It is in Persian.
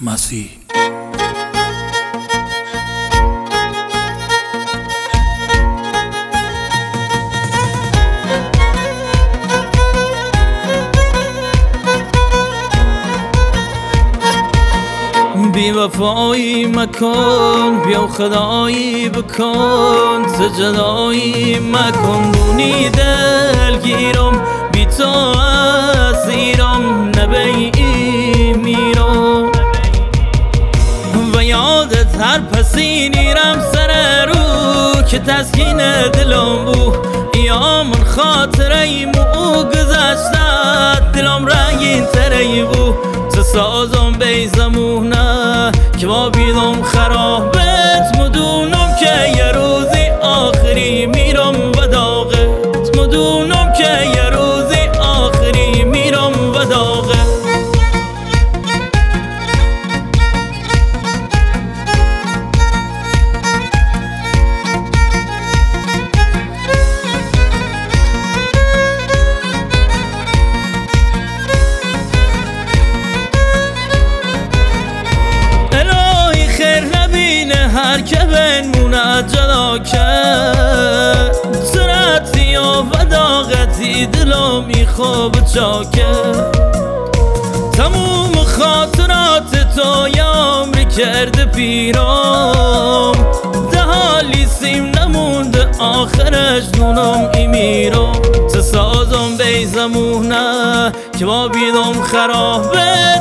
مسیح. بی وفایی مکن، بیا خدایی بکن، سجدایی مکن. دونی دلگیرم بی تو اسیرم، نبیئی میرم و یادت هر پسی نیرم سر رو که تسکین دلم بو. یا من خاطره مو گذشتت دلم رنگین تره بو. تو سازم بی زمونه که با بیدم خرابت، مدونم که یه روزی آخری میرم و داغت، مدونم که یه روزی آخری میرم و داغت. هر که بنمونه جدا کرد، سرعتی و داغتی دلو میخواب چاکه. تموم خاطرات تو یا عمری کرده پیرام، ده حالی سیم نمونده آخرش دونم ای میرم. تو سازم بی زمونه که با بیدم خرابه،